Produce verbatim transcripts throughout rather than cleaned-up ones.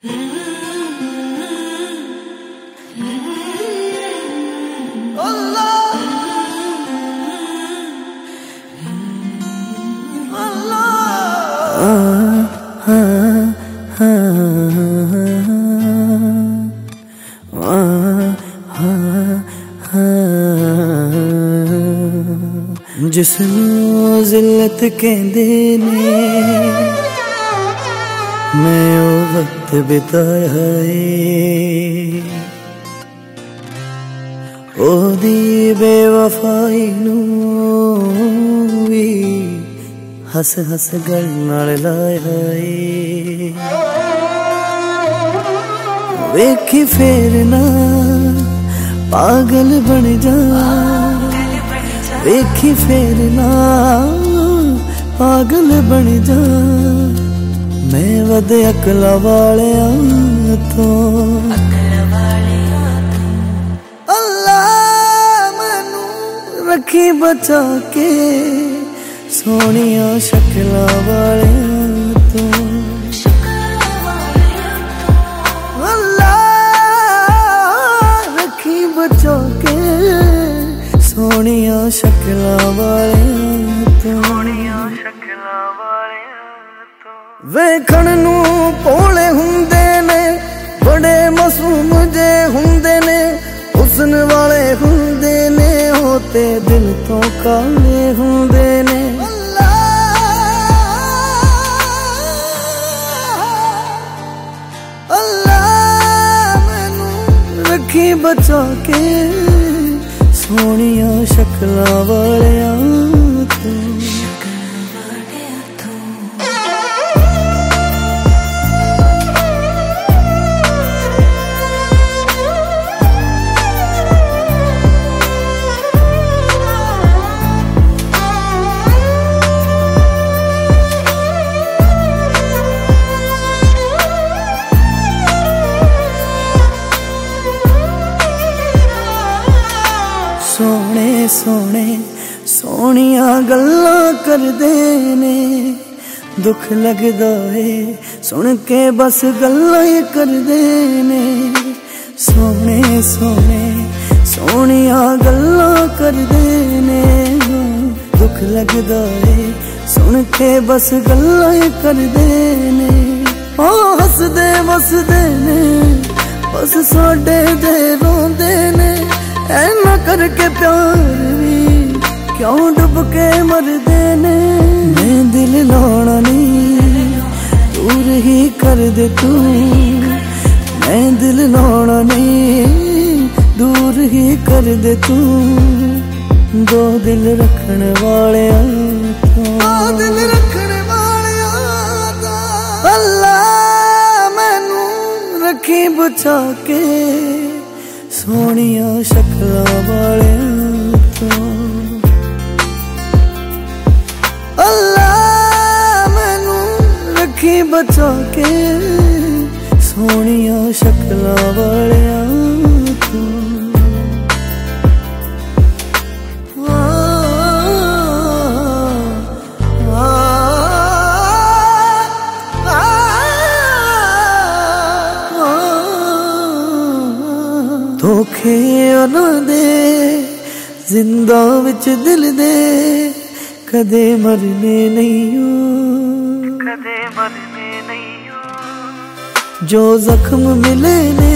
जिसनों जिल्लत कहंदे ने मैं ओ वक्त बिताया है ओदी बेवफाई नूं वी हस हस गल नाल लाया है वेखी फेर ना पागल बन जा वेखी फेर ना पागल बन जा मैं वध अकला वालिया तो अल्लाह मैनू रखी बचा के सोनिया शक्ला वालिया तो अल्लाह रखी बचा के सोनिया शक्ला वालिया तो वेखण नू भोले हुंदे ने बड़े मासूम जे हुंदे ने हुस्न वाले हुंदे ने होते दिल तो काले हुंदे ने अल्लाह मैनू रखी बचा के सोनिया शक्ला वालिया तो सोने सोने सोनिया गल्ला करदे ने दुख लगदा है सुन के बस गल्ला ही करदे ने सोने सोने सोनिया गल्ला करदे ने दुख लगदा है सुन के बस गल्ला ही करदे ने ओ हसदे वसदे ने बस साडे दे रोंदे ने ऐना करके प्यार भी क्यों डुब के मरदे ने मैं दिल लाना नहीं दूर ही कर दे तू मैं दिल लाना नहीं दूर ही कर दे तू दो दिल रखने वाले दो दिल रखने वाले अल्लाह मैनू रखी बचा के सोनिया शक्ला वालिया तो अल्लाह मैनू रखी बचा के सोनिया शक्ला वालिया तो धोखे ना दे जिंदा विच दिल दे कदे मरने नहीं हो कदे मरने नहीं हो जो जख्म मिले ने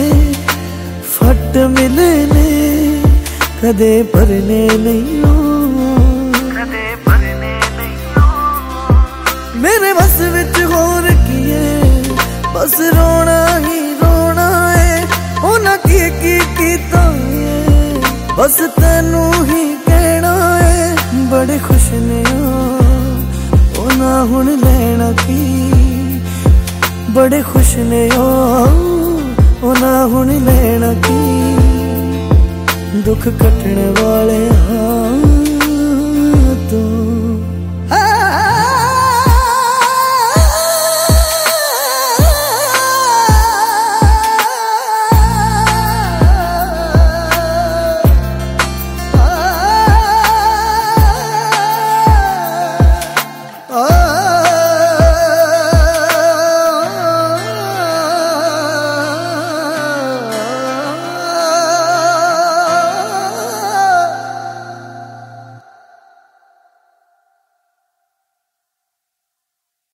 फट मिले ने कदे भरने नहीं हो कदे भरने नहीं हो मेरे बस विच होर किए बस रोना ही रोना है होना की की कीता है बस तेनू ही कहना है बड़े खुश ने होना हुण लेना की बड़े खुश ने होना हुण लेना की दुख कटने वाले हाँ